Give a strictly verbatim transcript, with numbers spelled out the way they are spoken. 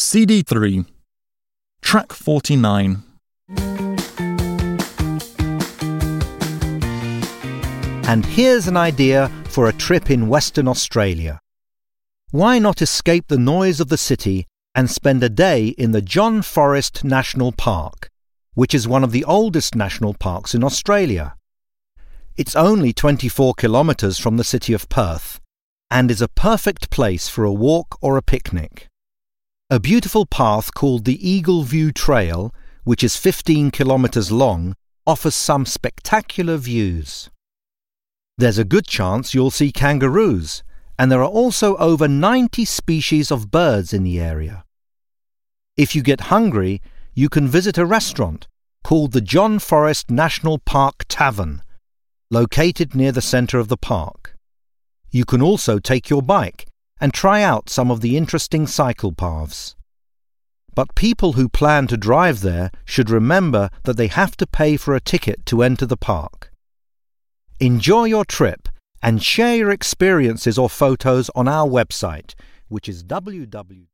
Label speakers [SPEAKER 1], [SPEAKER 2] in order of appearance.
[SPEAKER 1] C D three, Track forty-nine.
[SPEAKER 2] And here's an idea for a trip in Western Australia. Why not escape the noise of the city and spend a day in the John Forrest National Park, which is one of the oldest national parks in Australia? It's only twenty-four kilometres from the city of Perth and is a perfect place for a walk or a picnic. A beautiful path called the Eagle View Trail, which is fifteen kilometres long, offers some spectacular views. There's a good chance you'll see kangaroos, and there are also over ninety species of birds in the area. If you get hungry, you can visit a restaurant called the John Forrest National Park Tavern, located near the centre of the park. You can also take your bike and try out some of the interesting cycle paths. But people who plan to drive there should remember that they have to pay for a ticket to enter the park. Enjoy your trip and share your experiences or photos on our website, which is w w w